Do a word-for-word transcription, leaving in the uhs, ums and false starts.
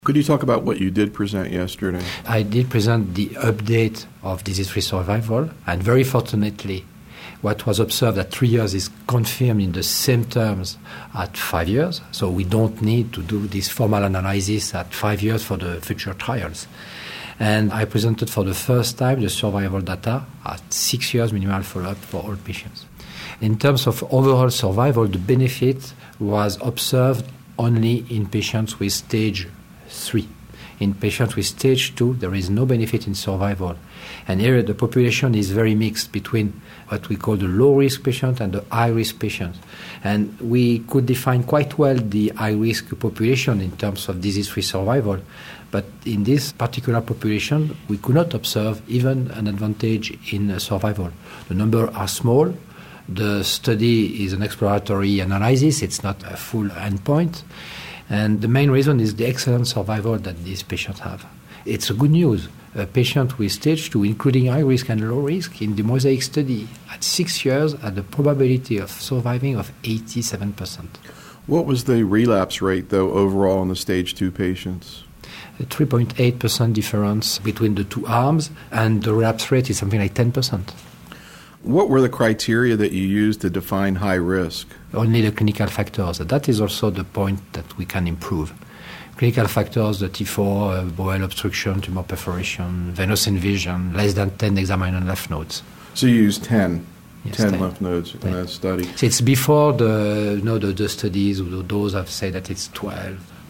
Could you talk about what you did present yesterday? I did present the update of disease-free survival, and very fortunately, what was observed at three years is confirmed in the same terms at five years. So we don't need to do this formal analysis at five years for the future trials. And I presented for the first time the survival data at six years minimal follow-up for all patients. In terms of overall survival, the benefit was observed only in patients with stage three. In patients with stage two, there is no benefit in survival. And here the population is very mixed between what we call the low-risk patient and the high-risk patient. And we could define quite well the high-risk population in terms of disease-free survival. But in this particular population, we could not observe even an advantage in survival. The numbers are small. The study is an exploratory analysis. It's not a full endpoint. And the main reason is the excellent survival that these patients have. It's a good news. A patient with stage two, including high risk and low risk, in the MOSAIC study, at six years, had a probability of surviving of eighty-seven percent. What was the relapse rate, though, overall in the stage two patients? A three point eight percent difference between the two arms, and the relapse rate is something like ten percent. What were the criteria that you used to define high risk? Only the clinical factors. That is also the point that we can improve. Clinical factors, the T four, uh, bowel obstruction, tumor perforation, venous invasion, less than ten examined lymph nodes. So you used ten, yes, ten, ten lymph nodes in ten. that study. So it's before the, you know, the, the studies, those have said that it's twelve.